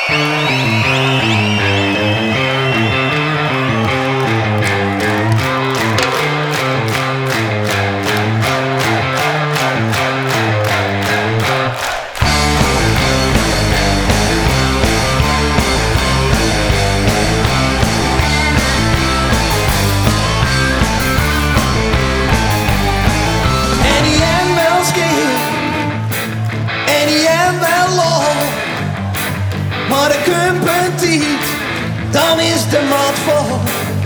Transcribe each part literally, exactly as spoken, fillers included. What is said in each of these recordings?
Maar de kumpentiet, dan is de mat vol.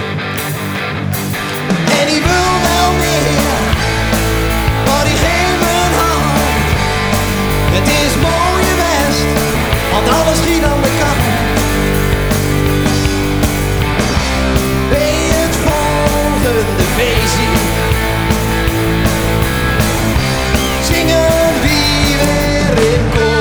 En die wil wel meer, maar die geeft mijn hand. Het is mooie West, want alles schiet aan de kant. Bij het volgende feestje zingen wie weer in koor.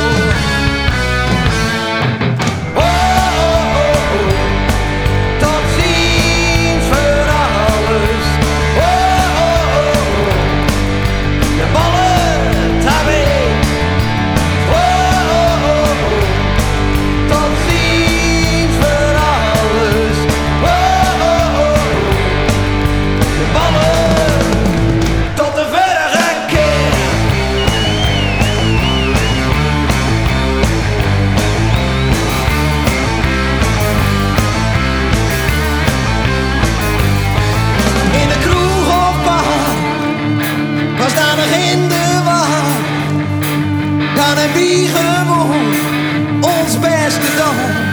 Dan hebben we gewoon ons beste dan.